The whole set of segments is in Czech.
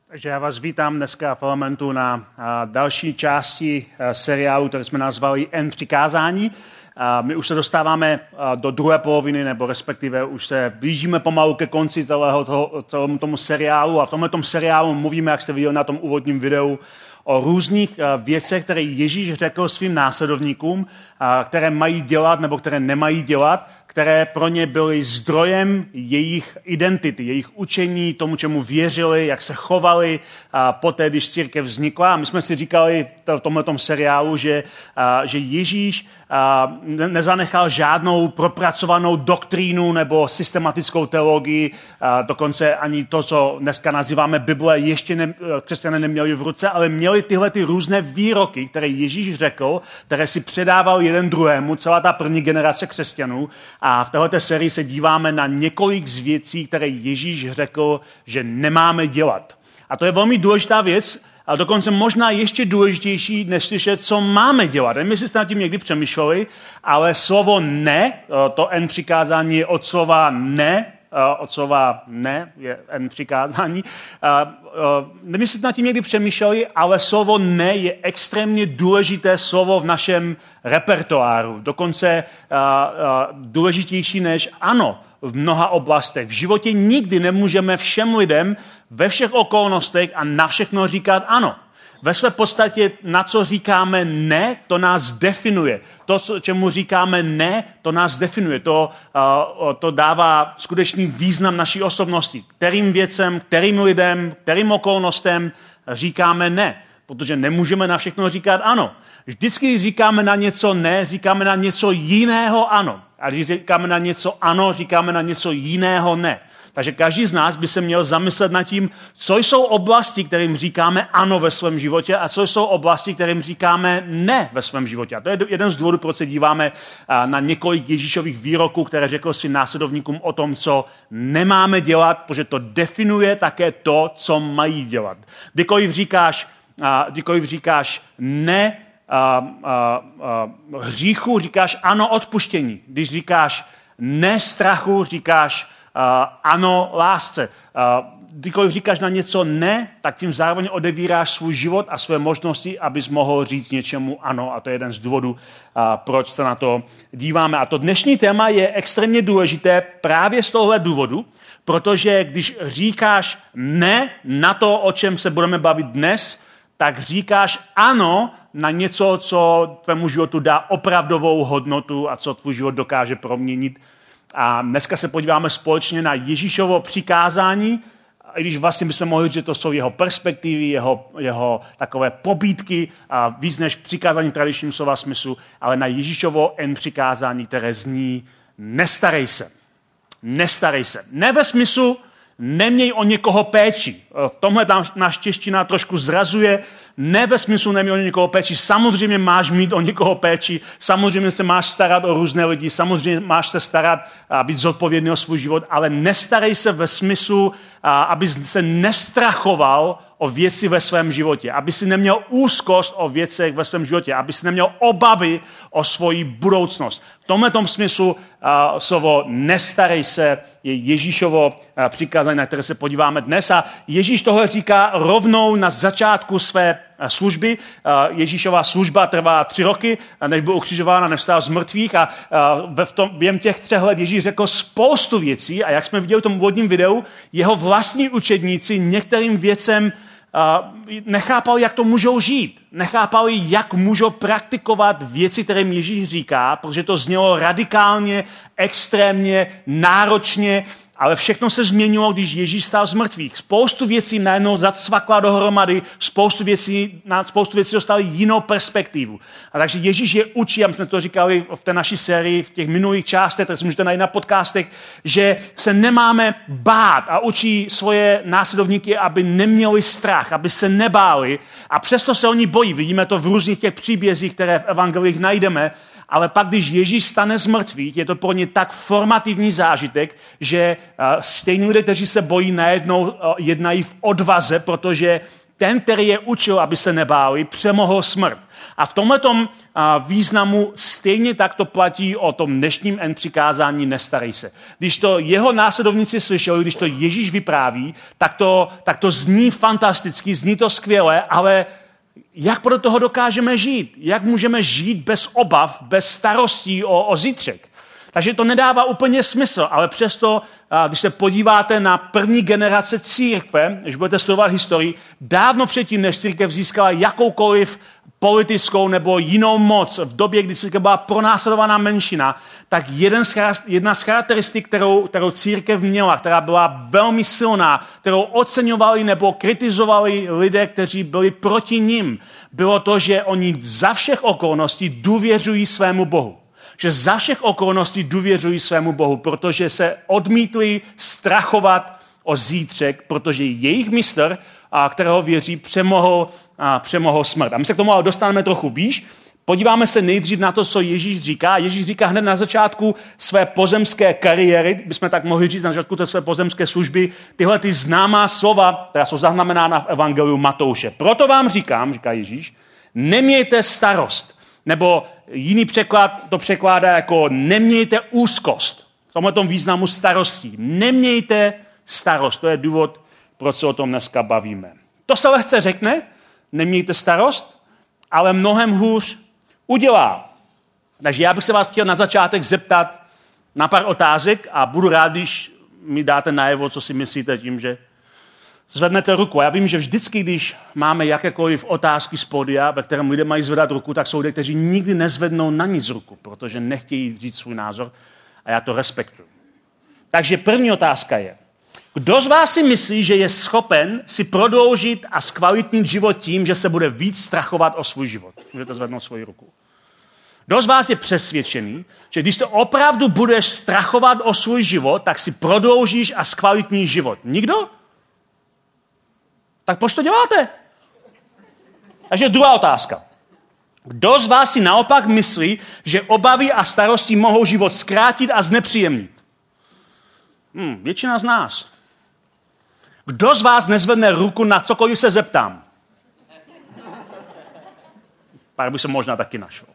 Takže já vás vítám dneska v Elementu na další části seriálu, který jsme nazvali N přikázání. My už se dostáváme do druhé poloviny, nebo respektive už se blížíme pomalu ke konci celému tomu seriálu. A v tomhle seriálu mluvíme, jak jste viděli na tom úvodním videu, o různých věcech, které Ježíš řekl svým následovníkům, které mají dělat nebo které nemají dělat, které pro ně byly zdrojem jejich identity, jejich učení, tomu, čemu věřili, jak se chovali poté, když církev vznikla. A my jsme si říkali v tomhletom seriálu, že Ježíš nezanechal žádnou propracovanou doktrínu nebo systematickou teologii, dokonce ani to, co dneska nazýváme Bible, ještě křesťané neměli v ruce, ale měli tyhle ty různé výroky, které Ježíš řekl, které si předával jeden druhému, celá ta první generace křesťanů. A v této sérii se díváme na několik z věcí, které Ježíš řekl, že nemáme dělat. A to je velmi důležitá věc, a dokonce možná ještě důležitější, než slyšet, co máme dělat. Nevím, jestli jste nad tím někdy přemýšleli, ale slovo ne, to N přikázání je od slova ne, je N přikázání. Nevím, jestli jste nad tím někdy přemýšleli, ale slovo ne je extrémně důležité slovo v našem repertoáru. Dokonce důležitější než ano v mnoha oblastech. V životě nikdy nemůžeme všem lidem ve všech okolnostech a na všechno říkat ano. Ve své podstatě, na co říkáme ne, to nás definuje. To, čemu říkáme ne, to nás definuje. To dává skutečný význam naší osobnosti. Kterým věcem, kterým lidem, kterým okolnostem říkáme ne. Protože nemůžeme na všechno říkat ano. Vždycky, když říkáme na něco ne, říkáme na něco jiného ano. A když říkáme na něco ano, říkáme na něco jiného ne. Takže každý z nás by se měl zamyslet nad tím, co jsou oblasti, kterým říkáme ano ve svém životě a co jsou oblasti, kterým říkáme ne ve svém životě. A to je jeden z důvodů, proč se díváme na několik Ježíšových výroků, které řekl svým následovníkům o tom, co nemáme dělat, protože to definuje také to, co mají dělat. Kdykoliv říkáš ne hříchu, říkáš ano odpuštění. Když říkáš ne strachu, říkáš ano lásce. Kdykoliv říkáš na něco ne, tak tím zároveň odevíráš svůj život a své možnosti, abys mohl říct něčemu ano. A to je jeden z důvodů, proč se na to díváme. A to dnešní téma je extrémně důležité právě z tohohle důvodu, protože když říkáš ne na to, o čem se budeme bavit dnes, tak říkáš ano na něco, co tvému životu dá opravdovou hodnotu a co tvůj život dokáže proměnit. A dneska se podíváme společně na Ježíšovo přikázání, i když vlastně bychom mohli říct, že to jsou jeho perspektivy, jeho takové pobídky, a víc než přikázání tradičním slova smyslu, ale na Ježíšovo N přikázání, které zní nestarej se. Nestarej se. Ne ve smyslu neměj o někoho péči. V tomhle náš čeština trošku zrazuje. Ne ve smyslu neměj o někoho péči. Samozřejmě máš mít o někoho péči. Samozřejmě se máš starat o různé lidi. Samozřejmě máš se starat a být zodpovědný o svůj život. Ale nestarej se ve smyslu, aby se nestrachoval o věci ve svém životě. Aby si neměl úzkost o věcech ve svém životě. Aby si neměl obavy o svoji budoucnost. V tomhletom smyslu slovo nestarej se je Ježíšovo přikázání, na které se podíváme dnes. A Ježíš tohle říká rovnou na začátku své služby. Ježíšova služba trvá 3 roky, než byl ukřižován a nevstal z mrtvých. A během těch 3 let Ježíš řekl spoustu věcí. A jak jsme viděli v tom úvodním videu, jeho vlastní učedníci některým věcem nechápali, jak to můžou žít. Nechápali, jak můžou praktikovat věci, které jim Ježíš říká, protože to znělo radikálně, extrémně, náročně, ale všechno se změnilo, když Ježíš stál z mrtvých. Spoustu věcí najednou zacvakla dohromady, spoustu věcí dostali jinou perspektivu. A takže Ježíš je učí, a my jsme to říkali v té naší sérii, v těch minulých částech, tak si můžete najít na podcastech, že se nemáme bát a učí svoje následovníky, aby neměli strach, aby se nebáli. A přesto se oni bojí. Vidíme to v různých těch příbězích, které v evangelích najdeme. Ale pak, když Ježíš stane z mrtvých, je to pro ně tak formativní zážitek, že stejní lidé, kteří se bojí, najednou jednají v odvaze, protože ten, který je učil, aby se nebáli, přemohl smrt. A v tomhletom významu stejně tak to platí o tom dnešním přikázání nestarej se. Když to jeho následovníci slyšeli, když to Ježíš vypráví, tak to zní fantasticky, zní to skvěle, ale jak pro toho dokážeme žít? Jak můžeme žít bez obav, bez starostí o zítřek? Takže to nedává úplně smysl, ale přesto, když se podíváte na první generace církve, když budete studovat historii, dávno předtím, než církev získala jakoukoliv politickou nebo jinou moc v době, kdy církev byla pronásledovaná menšina, tak jedna z charakteristik, kterou církev měla, která byla velmi silná, kterou oceňovali nebo kritizovali lidé, kteří byli proti nim, bylo to, že oni za všech okolností důvěřují svému Bohu. Že za všech okolností důvěřují svému Bohu, protože se odmítli strachovat o zítřek, protože jejich mistr, kterého věří, přemohl smrt. A my se k tomu ale dostaneme trochu blíž. Podíváme se nejdřív na to, co Ježíš říká. Ježíš říká hned na začátku své pozemské kariéry, bychom tak mohli říct na začátku té své pozemské služby, tyhle ty známá slova, která jsou zaznamenána v Evangeliu Matouše. Proto vám říkám, říká Ježíš, nemějte starost. Nebo jiný překlad to překládá jako nemějte úzkost. V tomhletom významu starostí. Nemějte starost. To je důvod, proč se o tom dneska bavíme. To se lehce řekne, nemějte starost, ale mnohem hůř udělá. Takže já bych se vás chtěl na začátek zeptat na pár otázek a budu rád, když mi dáte najevo, co si myslíte tím, že zvednete ruku. Já vím, že vždycky, když máme jakékoliv otázky z pódia, ve kterém lidé mají zvedat ruku, tak jsou lidé, kteří nikdy nezvednou na nic ruku, protože nechtějí říct svůj názor a já to respektuju. Takže první otázka je, kdo z vás si myslí, že je schopen si prodloužit a zkvalitnit život tím, že se bude víc strachovat o svůj život? Můžete zvednout svoji ruku. Kdo z vás je přesvědčený, že když se opravdu budeš strachovat o svůj život, tak si prodloužíš a zkvalitníš život? Nikdo? Tak proč to děláte? Takže druhá otázka. Kdo z vás si naopak myslí, že obavy a starosti mohou život zkrátit a znepříjemnit? Většina z nás. Kdo z vás nezvedne ruku na cokoliv se zeptám? Pár by se možná taky našel.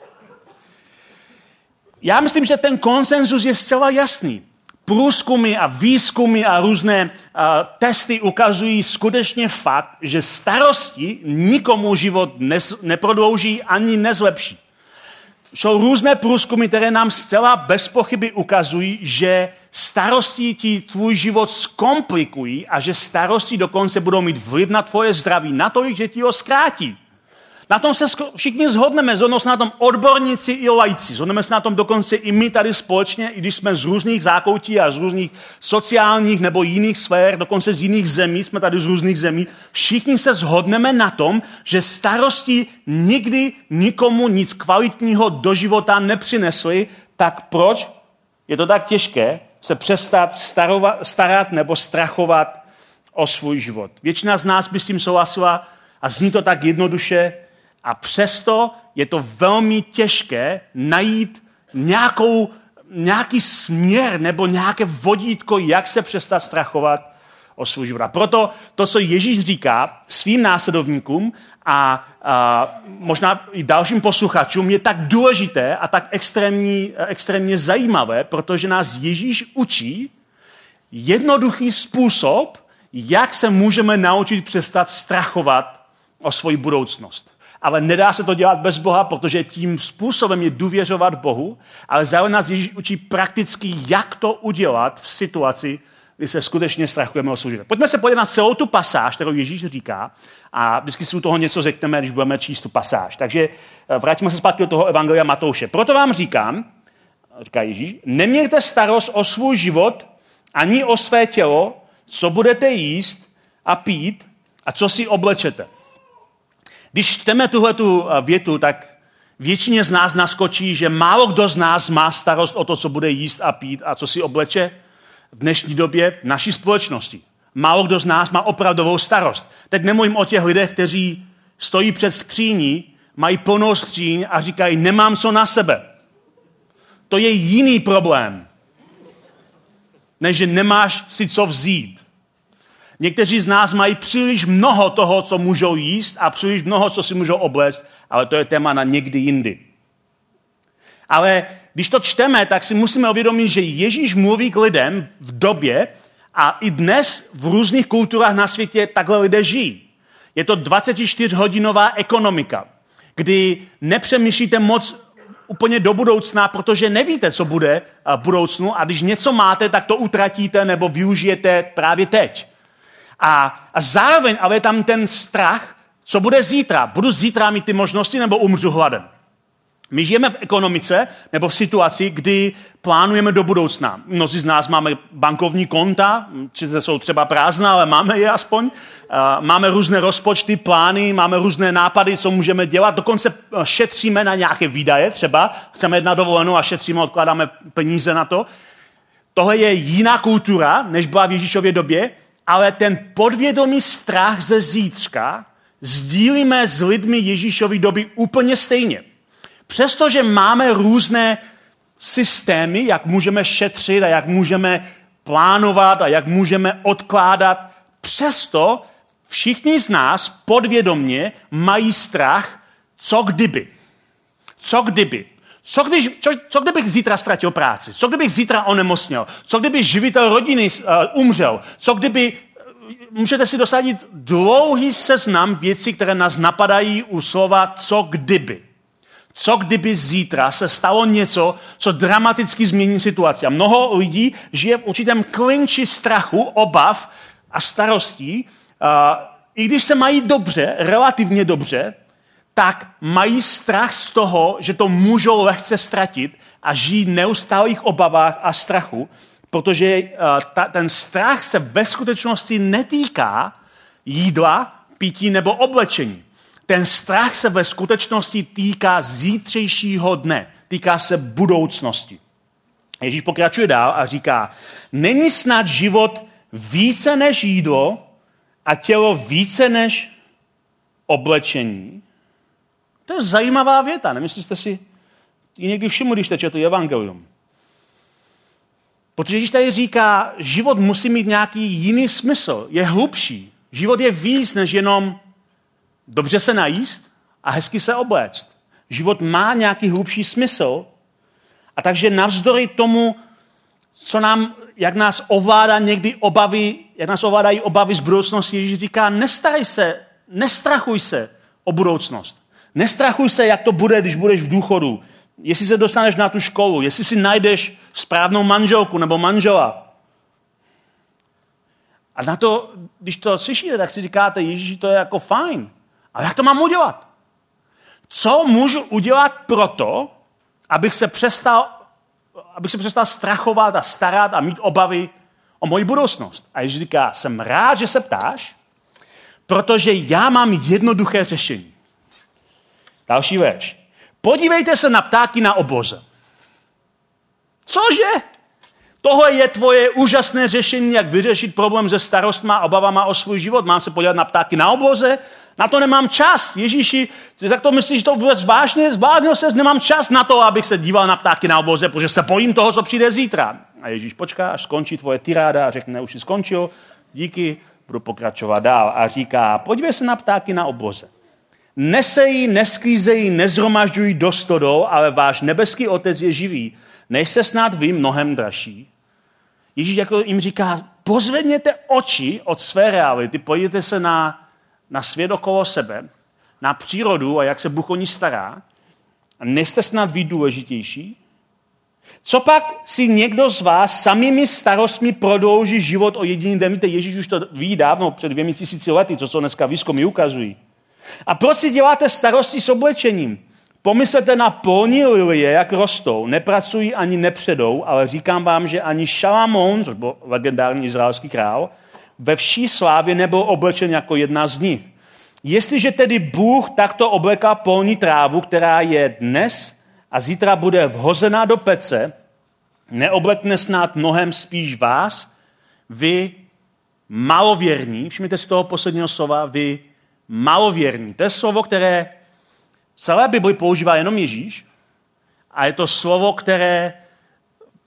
Já myslím, že ten konsenzus je zcela jasný. Průzkumy a výzkumy a různé testy ukazují skutečně fakt, že starosti nikomu život neprodlouží ani nezlepší. Jsou různé průzkumy, které nám zcela bez pochyby ukazují, že starosti ti tvůj život zkomplikují a že starosti dokonce budou mít vliv na tvoje zdraví natolik, že ti ho zkrátí. Na tom se všichni shodneme, se na tom odborníci i laici. Shodneme se na tom dokonce i my tady společně, i když jsme z různých zákoutí a z různých sociálních nebo jiných sfér, dokonce z jiných zemí, jsme tady z různých zemí. Všichni se shodneme na tom, že starosti nikdy nikomu nic kvalitního do života nepřinesly, tak proč je to tak těžké se přestat starat nebo strachovat o svůj život? Většina z nás by s tím souhlasila a zní to tak jednoduše, a přesto je to velmi těžké najít nějaký směr nebo nějaké vodítko, jak se přestat strachovat o svůj život. A proto to, co Ježíš říká svým následovníkům a možná i dalším posluchačům, je tak důležité a tak extrémně zajímavé, protože nás Ježíš učí jednoduchý způsob, jak se můžeme naučit přestat strachovat o svoji budoucnost. Ale nedá se to dělat bez Boha, protože tím způsobem je důvěřovat Bohu, ale zároveň nás Ježíš učí prakticky, jak to udělat v situaci, kdy se skutečně strachujeme o svůj život. Pojďme se podívat na celou tu pasáž, kterou Ježíš říká, a vždycky si u toho něco řekneme, když budeme číst tu pasáž. Takže vrátíme se zpátky do toho Evangelia Matouše. Proto vám říkám, říká Ježíš, nemějte starost o svůj život, ani o své tělo, co budete jíst a pít a co si oblečete. Když čteme tuhletu větu, tak většině z nás naskočí, že málo kdo z nás má starost o to, co bude jíst a pít a co si obleče v dnešní době v naší společnosti. Málo kdo z nás má opravdovou starost. Teď nemluvím o těch lidech, kteří stojí před skříní, mají plnou skříň a říkají, nemám co na sebe. To je jiný problém, než že nemáš si co vzít. Někteří z nás mají příliš mnoho toho, co můžou jíst a příliš mnoho, co si můžou obléct, ale to je téma na někdy jindy. Ale když to čteme, tak si musíme uvědomit, že Ježíš mluví k lidem v době a i dnes v různých kulturách na světě takhle lidé žijí. Je to 24-hodinová ekonomika, kdy nepřemýšlíte moc úplně do budoucna, protože nevíte, co bude v budoucnu a když něco máte, tak to utratíte nebo využijete právě teď. A zároveň ale je tam ten strach, co bude zítra. Budu zítra mít ty možnosti nebo umřu hladem. My žijeme v ekonomice nebo v situaci, kdy plánujeme do budoucna. Mnozí z nás máme bankovní konta, jsou třeba prázdná, ale máme je aspoň. Máme různé rozpočty, plány, máme různé nápady, co můžeme dělat. Dokonce šetříme na nějaké výdaje, třeba chceme jít na dovolenou a šetříme, odkládáme peníze na to. Tohle je jiná kultura, než byla v Ježíšově době, ale ten podvědomý strach ze zítřka sdílíme s lidmi Ježíšovy doby úplně stejně. Přestože máme různé systémy, jak můžeme šetřit a jak můžeme plánovat a jak můžeme odkládat, přesto všichni z nás podvědomě mají strach, co kdyby. Co kdyby? Co kdybych zítra ztratil práci? Co kdybych zítra onemocněl? Co kdyby živitel rodiny umřel? Co kdyby... Můžete si dosadit dlouhý seznam věcí, které nás napadají u slova co kdyby. Co kdyby zítra se stalo něco, co dramaticky změní situaci. A mnoho lidí žije v určitém klinči strachu, obav a starostí. I když se mají dobře, relativně dobře, tak mají strach z toho, že to můžou lehce ztratit a žijí v neustálých obavách a strachu, protože ten strach se ve skutečnosti netýká jídla, pití nebo oblečení. Ten strach se ve skutečnosti týká zítřejšího dne, týká se budoucnosti. Ježíš pokračuje dál a říká, není snad život více než jídlo a tělo více než oblečení? To je zajímavá věta, nemyslíte si ji někdy všimli, když jste četli evangelium? Protože když tady říká, život musí mít nějaký jiný smysl, je hlubší. Život je víc než jenom dobře se najíst a hezky se obléct. Život má nějaký hlubší smysl a takže navzdory tomu, jak nás ovládá někdy obavy, jak nás ovládají obavy z budoucnosti, Ježíš říká, nestrachuj se o budoucnost. Nestrachuj se, jak to bude, když budeš v důchodu. Jestli se dostaneš na tu školu, jestli si najdeš správnou manželku nebo manžela. A na to, když to slyšíte, tak si říkáte, Ježíši, to je jako fajn. Ale jak to mám udělat? Co můžu udělat proto, abych se přestal strachovat a starat a mít obavy o moji budoucnost? A Ježíš říká, jsem rád, že se ptáš, protože já mám jednoduché řešení. Další verš. Podívejte se na ptáky na obloze. Cože? Tohle je tvoje úžasné řešení, jak vyřešit problém se starostma a obavama o svůj život. Mám se podívat na ptáky na obloze? Na to nemám čas. Ježíši, tak to myslíš, že to vůbec vážně? Zbláznil ses, nemám čas na to, abych se díval na ptáky na obloze, protože se bojím toho, co přijde zítra. A Ježíš počká, až skončí tvoje tiráda a řekne, už jsi skončil, díky, budu pokračovat dál. A říká, podívej se na ptáky na obloze. Nesejí, nesklízejí, nezhromažďují do stodol, ale váš nebeský otec je živý. Než se snad vy mnohem dražší. Ježíš jako jim říká, pozvedněte oči od své reality, podívejte se na svět okolo sebe, na přírodu a jak se Bůh o ní stará. A nejste snad vy důležitější? Co pak si někdo z vás samými starostmi prodlouží život o jediný den? Víte, Ježíš už to ví dávno, před 2000 lety, to, co dneska výzkumy ukazují. A proč si děláte starosti s oblečením? Pomyslete na polní lilie, jak rostou, nepracují ani nepředou, ale říkám vám, že ani Šalamón, což byl legendární izraelský král, ve vší slávě nebyl oblečen jako jedna z nich. Jestliže tedy Bůh takto obleká polní trávu, která je dnes a zítra bude vhozená do pece, neoblekne snad mnohem spíš vás, vy malověrní, všimněte si toho posledního slova, vy malověrní. To je slovo, které v celé Bibli používá jenom Ježíš a je to slovo, které v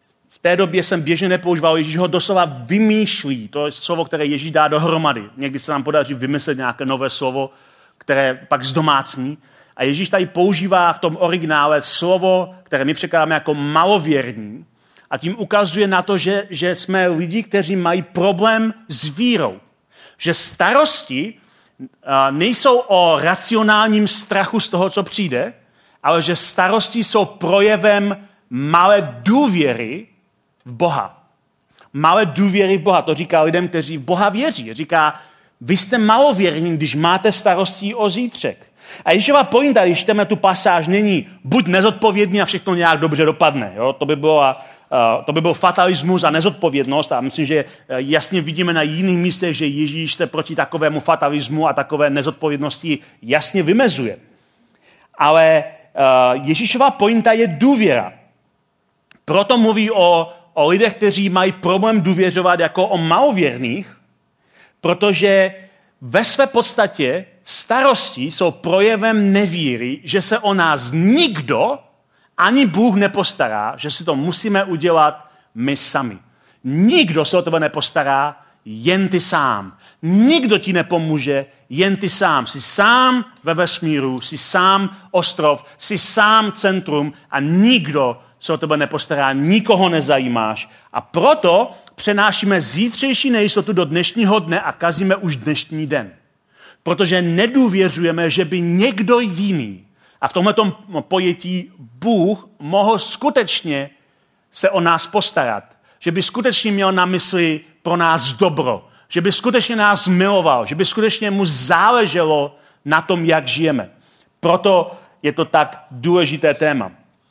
té době jsem běžně nepoužíval, Ježíš ho doslova vymýšlí. To je slovo, které Ježíš dá dohromady. Někdy se nám podaří vymyslet nějaké nové slovo, které pak zdomácní. A Ježíš tady používá v tom originále slovo, které my překládáme jako malověrní. A tím ukazuje na to, že jsme lidi, kteří mají problém s vírou. Že starosti nejsou o racionálním strachu z toho, co přijde, ale že starosti jsou projevem malé důvěry v Boha. Malé důvěry v Boha. To říká lidem, kteří v Boha věří. Říká, vy jste malověrní, když máte starostí o zítřek. A Ježíšova pointa, když čteme tu pasáž, není buď nezodpovědný a všechno nějak dobře dopadne. Jo? To by byl fatalismus a nezodpovědnost a myslím, že jasně vidíme na jiných místech, že Ježíš se proti takovému fatalismu a takové nezodpovědnosti jasně vymezuje. Ale Ježíšova pointa je důvěra. Proto mluví o lidech, kteří mají problém důvěřovat jako o malověrných, protože ve své podstatě starosti jsou projevem nevíry, že se o nás nikdo, ani Bůh nepostará, že si to musíme udělat my sami. Nikdo se o tebe nepostará, jen ty sám. Nikdo ti nepomůže, jen ty sám. Jsi sám ve vesmíru, jsi sám ostrov, jsi sám centrum a nikdo se o tebe nepostará, nikoho nezajímáš. A proto přenášíme zítřejší nejistotu do dnešního dne a kazíme už dnešní den. Protože nedůvěřujeme, že by někdo jiný, a v tomhletom pojetí Bůh mohl skutečně se o nás postarat. Že by skutečně měl na mysli pro nás dobro. Že by skutečně nás miloval. Že by skutečně mu záleželo na tom, jak žijeme. Proto je to tak důležité téma.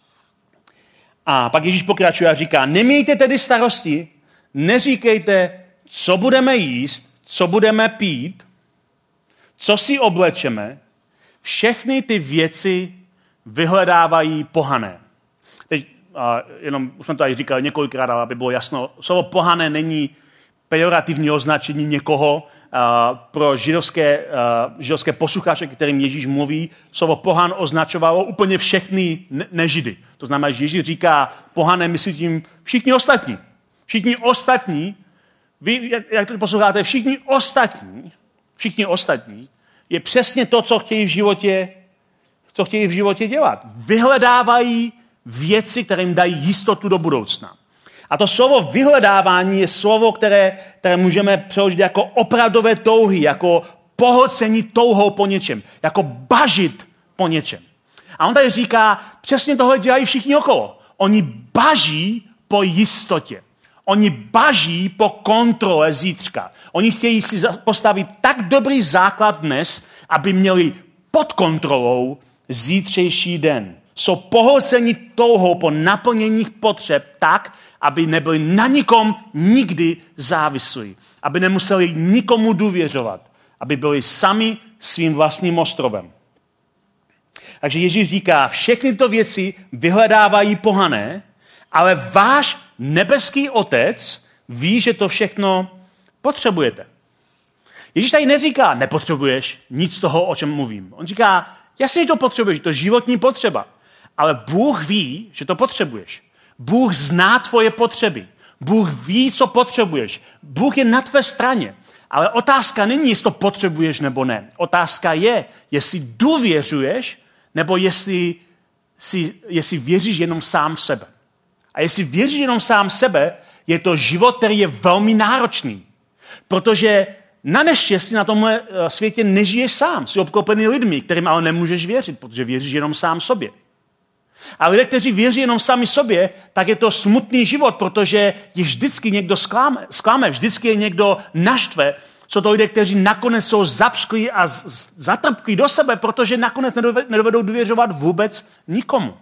A pak Ježíš pokračuje a říká, nemějte tedy starosti, neříkejte, co budeme jíst, co budeme pít, co si oblečeme, všechny ty věci vyhledávají pohané. Teď jenom, už jsme to tady říkali několikrát, aby bylo jasno, slovo pohané není pejorativní označení někoho pro židovské posluchače, kterým Ježíš mluví. Slovo pohan označovalo úplně všechny nežidy. To znamená, že Ježíš říká pohané, myslí tím všichni ostatní. Všichni ostatní, vy, jak to posloucháte, všichni ostatní je přesně to, co chtějí v životě dělat. Vyhledávají věci, které jim dají jistotu do budoucna. A to slovo vyhledávání je slovo, které můžeme přeložit jako opravdové touhy, jako pohlcení touhou po něčem, jako bažit po něčem. A on tady říká, přesně tohle dělají všichni okolo. Oni baží po jistotě. Oni baží po kontrole zítřka. Oni chtějí si postavit tak dobrý základ dnes, aby měli pod kontrolou zítřejší den. Jsou pohlceni touhou po naplnění potřeb tak, aby nebyli na nikom nikdy závislí. Aby nemuseli nikomu důvěřovat. Aby byli sami svým vlastním ostrovem. Takže Ježíš říká, všechny tyto věci vyhledávají pohané, ale váš nebeský Otec ví, že to všechno potřebujete. Ježíš tady neříká, nepotřebuješ nic z toho, o čem mluvím. On říká, jasně, že to potřebuješ, to je životní potřeba. Ale Bůh ví, že to potřebuješ. Bůh zná tvoje potřeby. Bůh ví, co potřebuješ. Bůh je na tvé straně. Ale otázka není, jestli to potřebuješ nebo ne. Otázka je, jestli důvěřuješ, nebo jestli věříš jenom sám v sebe. A jestli věříš jenom sám v sebe, je to život, který je velmi náročný. Protože na neštěstí na tomhle světě nežiješ sám. Jsi obklopený lidmi, kterým ale nemůžeš věřit, protože věříš jenom sám sobě. A lidé, kteří věří jenom sami sobě, tak je to smutný život, protože je vždycky někdo zklame, vždycky je někdo naštve. Jsou to lidé, kteří nakonec jsou zapšklí a zatrpklí do sebe, protože nakonec nedovedou důvěřovat vůbec nikomu.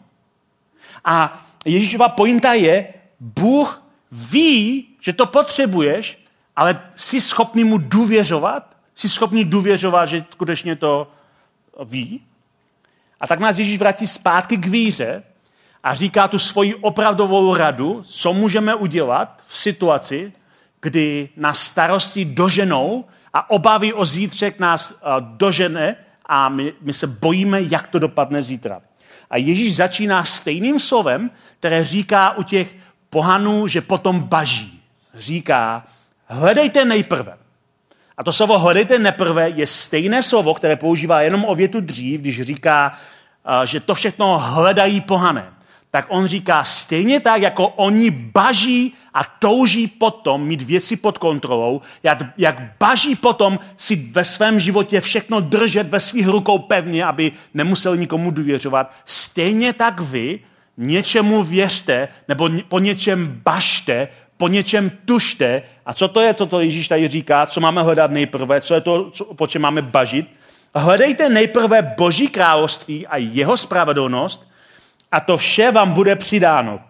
A Ježíšova pointa je, Bůh ví, že to potřebuješ, ale jsi schopný mu důvěřovat? Jsi schopný důvěřovat, že skutečně to ví? A tak nás Ježíš vrací zpátky k víře a říká tu svoji opravdovou radu, co můžeme udělat v situaci, kdy nás starosti doženou a obavy o zítřek nás dožene a my se bojíme, jak to dopadne zítra. A Ježíš začíná stejným slovem, které říká u těch pohanů, že potom baží. Říká, hledejte nejprve. A to slovo hledejte nejprve je stejné slovo, které používá jenom o větu dřív, když říká, že to všechno hledají pohané. Tak on říká, stejně tak, jako oni baží a touží potom mít věci pod kontrolou, jak baží potom si ve svém životě všechno držet ve svých rukou pevně, aby nemuseli nikomu důvěřovat. Stejně tak vy něčemu věřte, nebo po něčem bažte, po něčem tužte. A co to je, co to Ježíš tady říká, co máme hledat nejprve, co je to, po čem máme bažit? Hledejte nejprve Boží království a jeho spravedlnost, a to vše vám bude přidáno.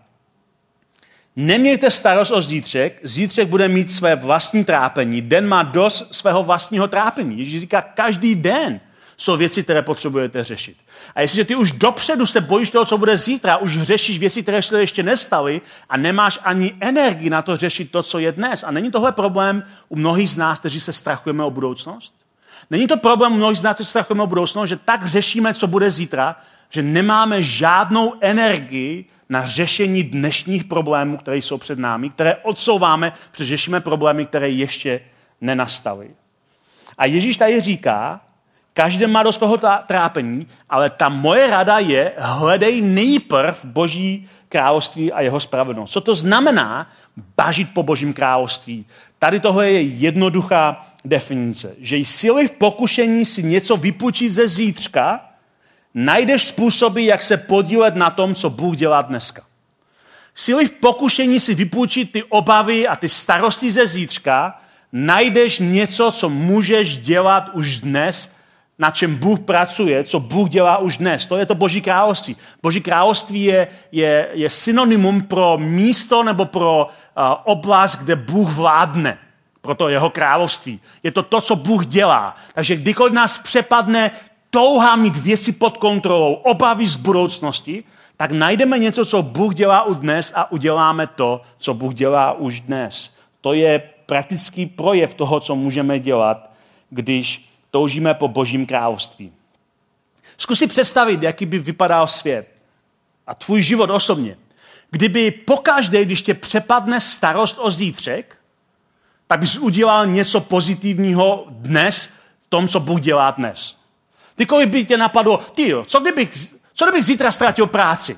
Nemějte starost o zítřek, zítřek bude mít své vlastní trápení, den má dost svého vlastního trápení. Ježíš říká, každý den jsou věci, které potřebujete řešit. A jestliže ty už dopředu se bojíš toho, co bude zítra, už řešíš věci, které se ještě nestaly a nemáš ani energii na to řešit to, co je dnes. A není tohle problém u mnohých z nás, kteří se strachujeme o budoucnost? Není to problém u mnohých z nás, kteří se strachujeme o budoucnost, že tak řešíme, co bude zítra, že nemáme žádnou energii na řešení dnešních problémů, které jsou před námi, které odsouváme, protože řešíme problémy, které ještě nenastaly. A Ježíš tady říká, každý má dost toho trápení, ale ta moje rada je, hledej nejprv Boží království a jeho spravedlnost. Co to znamená bažit po Božím království? Tady tohle je jednoduchá definice, že jsi v pokušení si něco vypůjčit ze zítřka, najdeš způsoby, jak se podílet na tom, co Bůh dělá dneska. Jsi v pokušení si vypůjčit ty obavy a ty starosti ze zítřka, najdeš něco, co můžeš dělat už dnes, na čem Bůh pracuje, co Bůh dělá už dnes. To je to Boží království. Boží království je synonymum pro místo nebo pro oblast, kde Bůh vládne. Pro to jeho království. Je to, co Bůh dělá. Takže kdykoliv nás přepadne touha mít věci pod kontrolou, obavy z budoucnosti, tak najdeme něco, co Bůh dělá už dnes a uděláme to, co Bůh dělá už dnes. To je praktický projev toho, co můžeme dělat, když toužíme po Božím království. Zkus si představit, jaký by vypadal svět a tvůj život osobně. Kdyby pokaždé, když tě přepadne starost o zítřek, tak bys udělal něco pozitivního dnes v tom, co Bůh dělá dnes. Kdykoliv by tě napadlo, co kdybych zítra ztratil práci?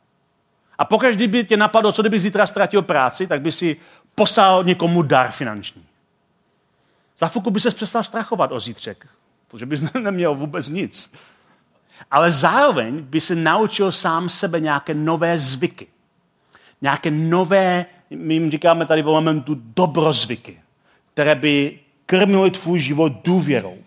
A pokaždé by tě napadlo, co kdybych zítra ztratil práci, tak by si poslal někomu dar finanční. Za chvilku by ses přestal strachovat o zítřek, protože bys neměl vůbec nic. Ale zároveň by se naučil sám sebe nějaké nové zvyky. Nějaké nové, my jim říkáme tady v elementu dobrozvyky, které by krmily tvůj život důvěrou.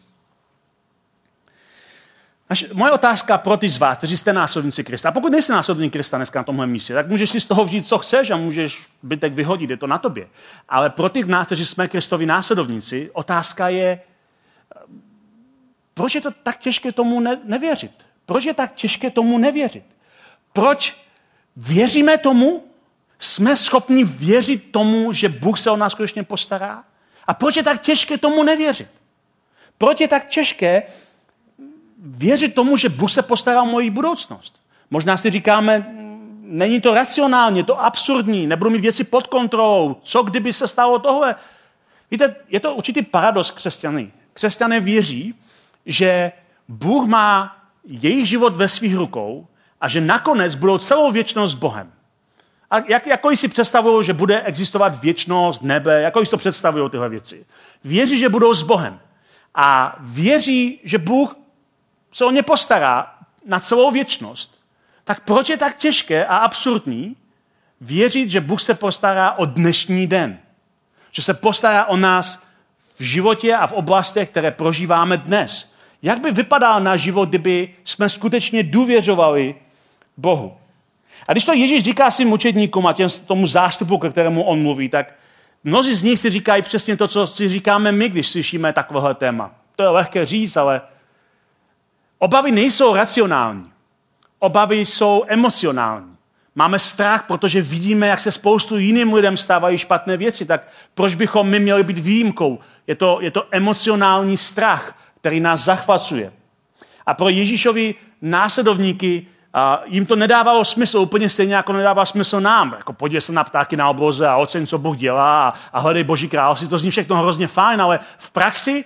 Moje otázka pro ty z vás, kteří jste následovníci Krista. A pokud nejsi následovník Krista dneska na tomhle místě, tak můžeš si z toho vzít, co chceš a můžeš zbytek vyhodit, je to na tobě. Ale pro ty z nás, kteří jsme Kristovi následovníci, otázka je, proč je to tak těžké tomu nevěřit? Proč je tak těžké tomu nevěřit? Proč věříme tomu? Jsme schopni věřit tomu, že Bůh se o nás skutečně postará? A proč je tak těžké tomu nevěřit? Proč je tak těžké věřit tomu, že Bůh se postará o moji budoucnost? Možná si říkáme, není to racionálně, je to absurdní, nebudu mít věci pod kontrolou, co kdyby se stalo tohle? Víte, je to určitý paradox křesťany. Křesťané věří, že Bůh má jejich život ve svých rukou a že nakonec budou celou věčnost s Bohem. A jako si představují, že bude existovat věčnost, nebe, jako si to představují tyhle věci. Věří, že budou s Bohem. A věří, že Bůh se o ně postará na celou věčnost. Tak proč je tak těžké a absurdní věřit, že Bůh se postará o dnešní den? Že se postará o nás v životě a v oblastech, které prožíváme dnes. Jak by vypadal náš život, kdyby jsme skutečně důvěřovali Bohu? A když to Ježíš říká svým učedníkům a tomu zástupu, ke kterému on mluví, tak mnozí z nich si říkají přesně to, co si říkáme my, když slyšíme takovéhle téma. To je lehké říct, ale obavy nejsou racionální. Obavy jsou emocionální. Máme strach, protože vidíme, jak se spoustu jiným lidem stávají špatné věci, tak proč bychom my měli být výjimkou? Je to emocionální strach, který nás zachvacuje. A pro Ježíšovi následovníky jim to nedávalo smysl, úplně stejně jako nedává smysl nám. Jako podívej se na ptáky na obloze a oceň, co Bůh dělá a hledej Boží království. To zní všechno hrozně fajn, ale v praxi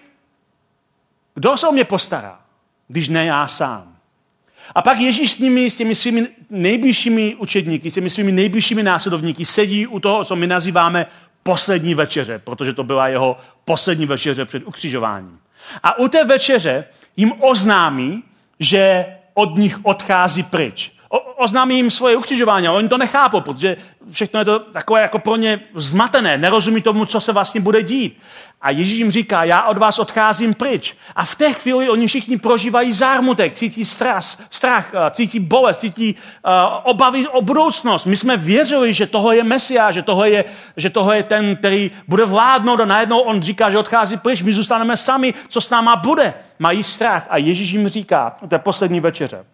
kdo se o mě postará, když ne já sám? A pak Ježíš s těmi svými nejbližšími učedníky, s těmi svými nejbližšími následovníky sedí u toho, co my nazýváme poslední večeře, protože to byla jeho poslední večeře před ukřižováním. A u té večeře jim oznámí, že od nich odchází pryč. Oznámí jim svoje ukřižování, ale oni to nechápou, protože všechno je to takové jako pro ně zmatené, nerozumí tomu, co se vlastně bude dít. A Ježíš jim říká, já od vás odcházím pryč. A v té chvíli oni všichni prožívají zármutek, cítí strach, cítí bolest, cítí obavy o budoucnost. My jsme věřili, že toho je Mesiáš, že toho je ten, který bude vládnout a najednou on říká, že odchází pryč, my zůstaneme sami, co s náma bude. Mají strach a Ježíš jim říká, to je poslední večeře.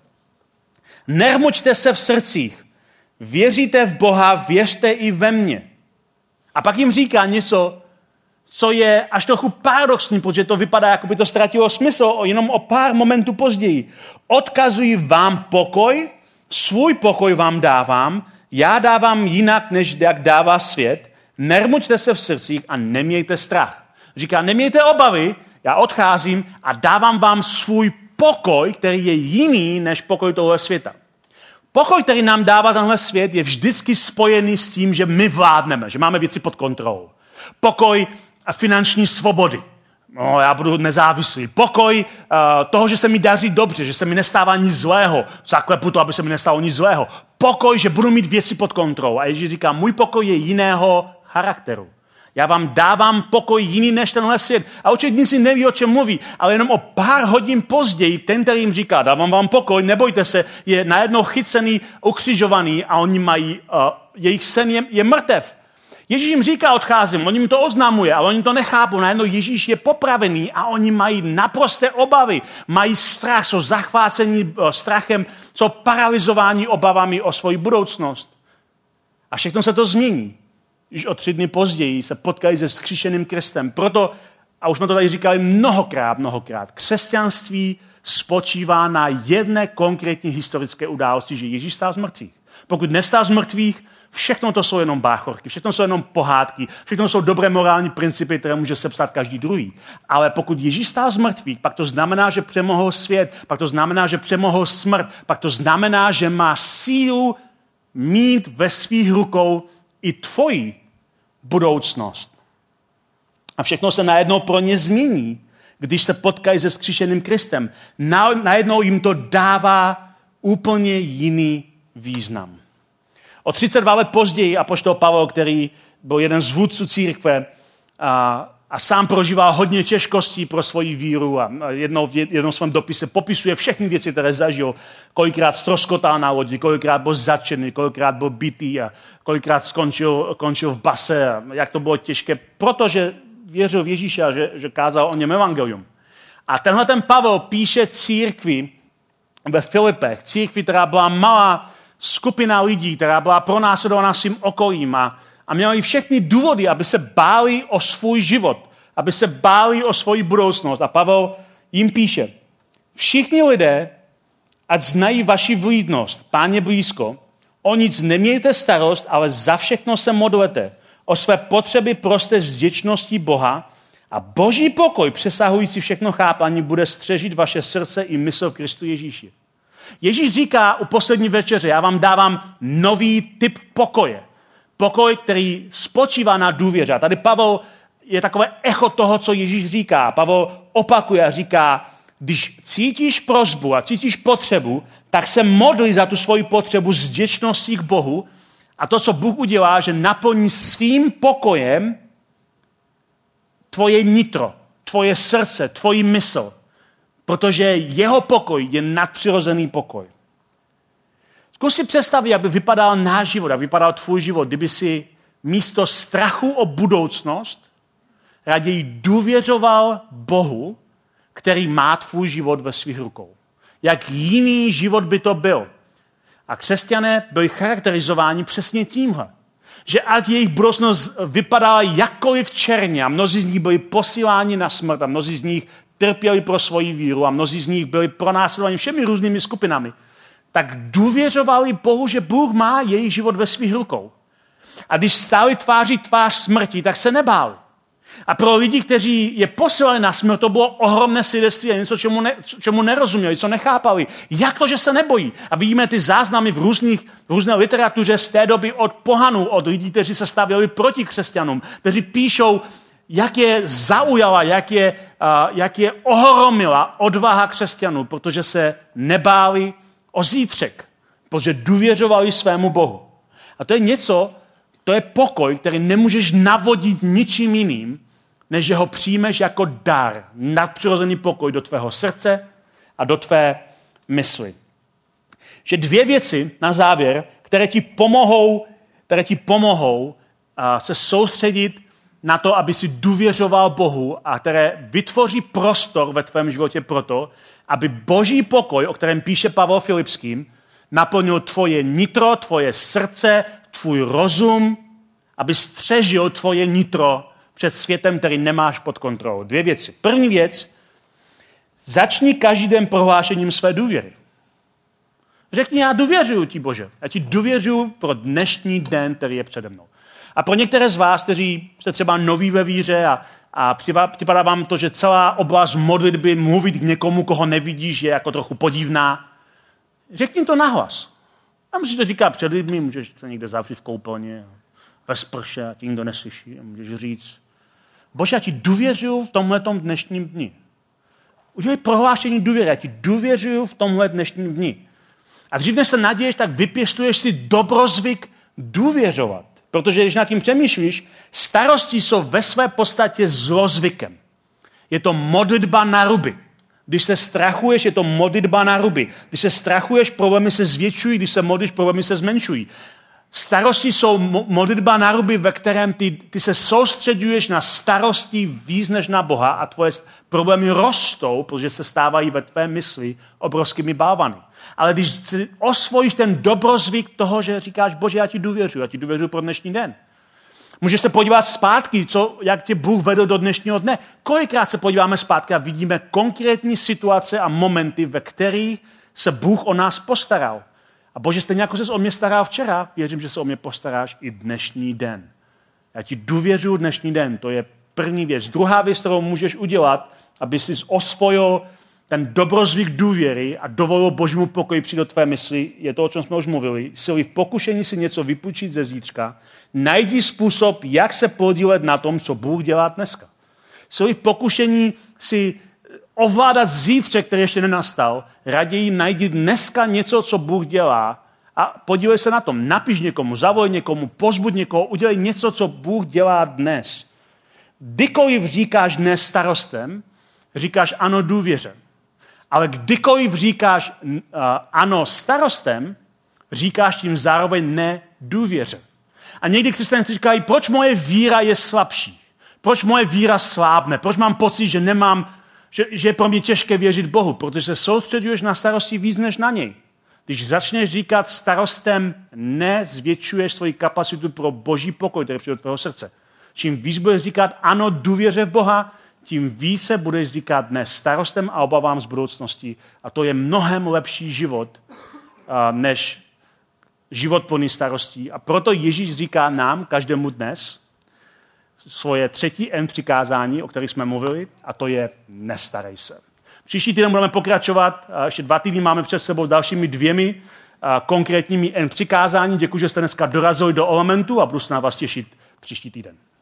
Nermuďte se v srdcích, věříte v Boha, věřte i ve mně. A pak jim říká něco, co je až trochu paradoxní, protože to vypadá, jako by to ztratilo smysl, jenom o pár momentů později. Odkazuji vám pokoj, svůj pokoj vám dávám, já dávám jinak, než jak dává svět. Nermuďte se v srdcích a nemějte strach. Říká, nemějte obavy, já odcházím a dávám vám svůj pokoj, který je jiný než pokoj tohoto světa. Pokoj, který nám dává tenhle svět, je vždycky spojený s tím, že my vládneme, že máme věci pod kontrolou. Pokoj a finanční svobody. No, já budu nezávislý. Pokoj toho, že se mi daří dobře, že se mi nestává nic zlého. Zaklepu to, aby se mi nestalo nic zlého. Pokoj, že budu mít věci pod kontrolou. A Ježíš říká, můj pokoj je jiného charakteru. Já vám dávám pokoj jiný než tenhle svět. A učedníci neví, o čem mluví, ale jenom o pár hodin později ten, který jim říká, dávám vám pokoj, nebojte se, je najednou chycený, ukřižovaný a oni mají, jejich sen je mrtev. Ježíš jim říká, odcházím, on jim to oznamuje, ale oni to nechápou. Najednou Ježíš je popravený a oni mají naprosté obavy, mají strach, jsou zachvácení strachem, jsou paralyzováni obavami o svoji budoucnost. A všechno se to změní. Když o 3 dny později se potkají se vzkříšeným Kristem. Proto, a už jsme to tady říkali mnohokrát, křesťanství spočívá na jedné konkrétní historické události, že Ježíš stál z mrtvých. Pokud nestál z mrtvých, všechno to jsou jenom báchorky, všechno jsou jenom pohádky, všechno jsou dobré morální principy, které může sepsat každý druhý. Ale pokud Ježíš stál z mrtvých, pak to znamená, že přemohl svět, pak to znamená, že přemohl smrt, pak to znamená, že má sílu mít ve svých rukou i tvoji budoucnost. A všechno se najednou pro ně změní, když se potkají se vzkříšeným Kristem. Najednou jim to dává úplně jiný význam. O 32 let později apoštol Pavel, který byl jeden z vůdců církve a sám prožíval hodně těžkostí pro svoji víru a v jednom svém dopise popisuje všechny věci, které zažil. Kolikrát ztroskotal na lodi, kolikrát byl zatčený, kolikrát byl bitý a kolikrát skončil v base a jak to bylo těžké, protože věřil v Ježíše a že kázal o něm evangelium. A tenhle ten Pavel píše církvi ve Filipech, církvi, která byla malá skupina lidí, která byla pronásledována svým okolím a měli všechny důvody, aby se báli o svůj život, aby se báli o svoji budoucnost. A Pavel jim píše, všichni lidé, ať znají vaši vlídnost, Pán je blízko, o nic nemějte starost, ale za všechno se modlete. O své potřeby proste s vděčností Boha a Boží pokoj, přesahující všechno chápání, bude střežit vaše srdce i mysl v Kristu Ježíši. Ježíš říká u poslední večeře, já vám dávám nový typ pokoje. Pokoj, který spočívá na důvěře. A tady Pavel je takové echo toho, co Ježíš říká. Pavel opakuje a říká, když cítíš prosbu a cítíš potřebu, tak se modli za tu svoji potřebu s vděčností k Bohu a to, co Bůh udělá, že naplní svým pokojem tvoje nitro, tvoje srdce, tvoji mysl, protože jeho pokoj je nadpřirozený pokoj. Zkus si představit, jak by vypadal náš život, jak by vypadal tvůj život, kdyby si místo strachu o budoucnost raději důvěřoval Bohu, který má tvůj život ve svých rukou. Jak jiný život by to byl. A křesťané byli charakterizováni přesně tímhle. Že ať jejich budoucnost vypadala jakkoliv černě a mnozí z nich byli posíláni na smrt a mnozí z nich trpěli pro svoji víru a mnozí z nich byli pronásledováni všemi různými skupinami, tak důvěřovali Bohu, že Bůh má jejich život ve svých rukou. A když stáli tváří tvář smrti, tak se nebáli. A pro lidi, kteří je poslali na smrt, to bylo ohromné svědectví a něco, čemu nerozuměli, co nechápali. Jak to, že se nebojí? A vidíme ty záznamy v různé literatuře z té doby od pohanů, od lidí, kteří se stavěli proti křesťanům, kteří píšou, jak je zaujala, jak je ohromila odvaha křesťanů, protože se nebáli o zítřek, protože důvěřovali svému Bohu. A to je něco, to je pokoj, který nemůžeš navodit ničím jiným, než že ho přijmeš jako dar, nadpřirozený pokoj do tvého srdce a do tvé mysli. Že dvě věci na závěr, které ti pomohou se soustředit na to, aby si důvěřoval Bohu a které vytvoří prostor ve tvém životě proto, aby boží pokoj, o kterém píše Pavel Filipským, naplnil tvoje nitro, tvoje srdce, tvůj rozum, aby střežil tvoje nitro před světem, který nemáš pod kontrolou. Dvě věci. První věc, začni každý den prohlášením své důvěry. Řekni, já důvěřuju ti, Bože. Já ti důvěřuju pro dnešní den, který je přede mnou. A pro některé z vás, kteří jste třeba noví ve víře a připadá vám to, že celá oblast modlitby, mluvit k někomu, koho nevidíš, je jako trochu podivná, řekni to nahlas. A musíš to říkat před lidmi, můžeš se někde zavřít v koupelně, ve sprše, a ti nikdo neslyší. A můžeš říct, Bože, já ti důvěřuju v tomhletom dnešním dni. Udělej prohlášení důvěry, já ti důvěřuju v tomhle dnešním dni. A dřív, než se naděješ, tak vypěstuješ si dobrozvyk důvěřovat. Protože když nad tím přemýšlíš, starosti jsou ve své podstatě zlozvykem. Je to modlitba na ruby. Když se strachuješ, je to modlitba na ruby. Když se strachuješ, problémy se zvětšují, když se modlíš, problémy se zmenšují. Starosti jsou modlitba na ruby, ve kterém ty se soustředuješ na starosti víc než na Boha a tvoje problémy rostou, protože se stávají ve tvé mysli obrovskými bálvany. Ale když si osvojíš ten dobrozvyk toho, že říkáš, Bože, já ti důvěřuji pro dnešní den. Můžeš se podívat zpátky, jak tě Bůh vedl do dnešního dne. Kolikrát se podíváme zpátky a vidíme konkrétní situace a momenty, ve kterých se Bůh o nás postaral. A Bože, stejně jako ses o mě staral včera, věřím, že se o mě postaráš i dnešní den. Já ti důvěřuji dnešní den, to je první věc. Druhá věc, kterou můžeš udělat, aby jsi osvojil ten dobrozvyk důvěry a dovolil Božímu pokoji přijít do tvé mysli, je to, o čem jsme už mluvili, v pokušení si něco vypůjčit ze zítřka, najdi způsob, jak se podílet na tom, co Bůh dělá dneska. V pokušení si ovládat zítřek, který ještě nenastal, raději najdi dneska něco, co Bůh dělá a podívej se na tom. Napiš někomu, zavolej někomu, pozbuď někoho, udělej něco, co Bůh dělá dnes. Kdykoliv říkáš dnes starostem, říkáš ano důvěře. Ale kdykoliv říkáš ano starostem, říkáš tím zároveň ne důvěře. A někdy křesťané říkají, proč moje víra je slabší? Proč moje víra slábne? Proč mám pocit, že je pro mě těžké věřit Bohu? Protože se soustředuješ na starosti víc než na něj. Když začneš říkat starostem, nezvětšuješ svoji kapacitu pro boží pokoj, který přijde do tvého srdce. Čím víc budeš říkat ano důvěře v Boha, tím více budeš říkat ne starostem a obavám z budoucnosti. A to je mnohem lepší život, než život plný starostí. A proto Ježíš říká nám, každému dnes, svoje třetí přikázání, o kterých jsme mluvili, a to je nestarej se. Příští týden budeme pokračovat, ještě 2 týdny máme před sebou s dalšími 2 konkrétními přikázání. Děkuji, že jste dneska dorazili do Elementu a budu se na vás těšit příští týden.